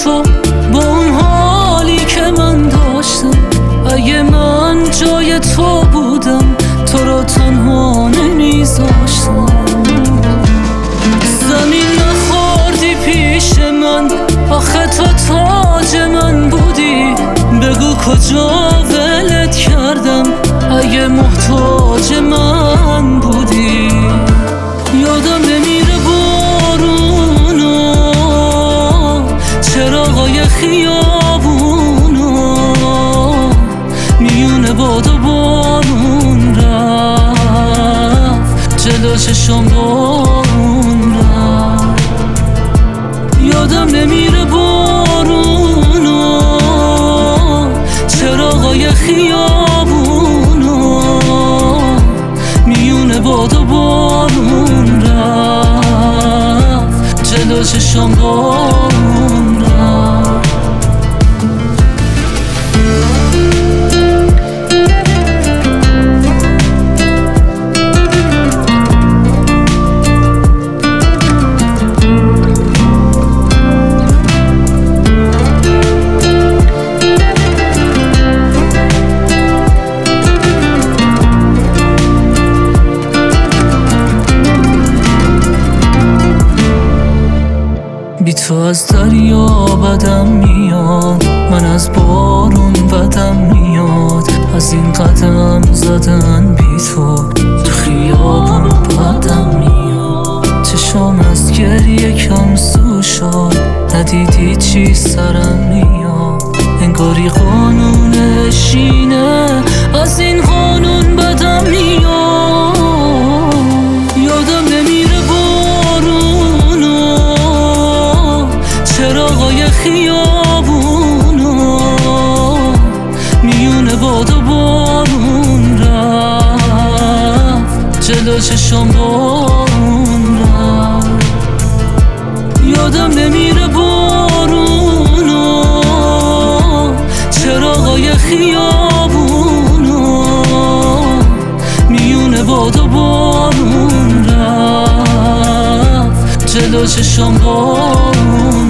تو با اون حالی که من داشتم، اگه من جای تو بودم تو رو تنها نمیذاشتم. زمین نخوردی پیش من، آخه تو تاج من بودی، بگو کجا ولت کردم اگه محتاج من بودی. یادم نمیره بارونو، چراغای خیابونو، میونه باد و بارون رفت جلو چشم بارون رفت. یادم نمیره بارونو، چراغای خیابونو، میونه باد و بارون رفت جلو چشم بارون رفت. بی تو از دریا بدم میاد، من از بارون بدم میاد، از این قدم زدن بی تو تو خیابون بدم میاد. چشام از گریه کم سو شد، ندیدی چی سرم میاد، انگاری قانون شینه، از این قانون بدم میاد. یادم نمیره چراغای خیابونو، میونه باد و بارون رفت جلو چشم بارون رفت. یادم نمیره بارونو، چراغای خیابونو، میونه باد و بارون رفت جلو چشم بارون